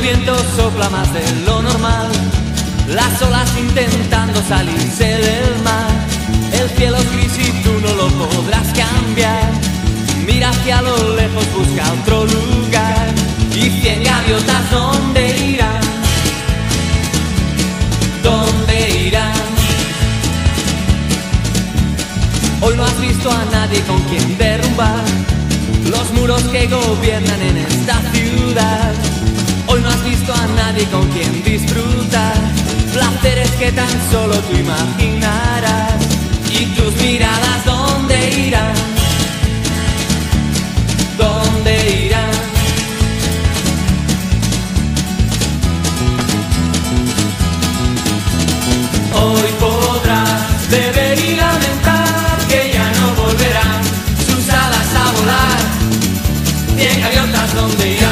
viento sopla más de lo normal, las olas intentando salirse del mar. El cielo es gris y tú no lo podrás cambiar. Mira hacia lo lejos, busca otro lugar. Y 100 gaviotas, ¿dónde irán? ¿Dónde irán? Hoy no has visto a nadie con quien derrumbar los muros que gobiernan en esta ciudad. Hoy no has visto a nadie con quien disfrutar placeres que tan solo tú imaginarás. Y tus miradas, ¿dónde irán? ¿Dónde irán? Hoy podrás beber y lamentar que ya no volverán sus alas a volar. 100 gaviotas, ¿dónde irán?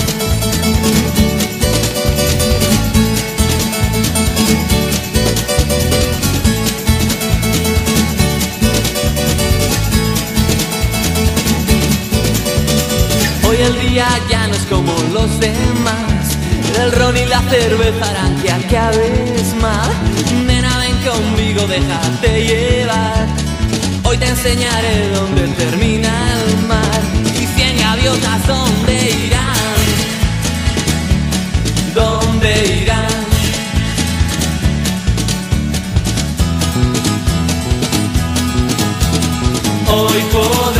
Hoy el día ya no es como los demás. El ron y la cerveza harán que acabes mal. Nena, ven conmigo, déjate llevar. Hoy te enseñaré dónde termina el mar. Y 100 gaviotas, ¿dónde irán? ¿Dónde irán? Hoy podrás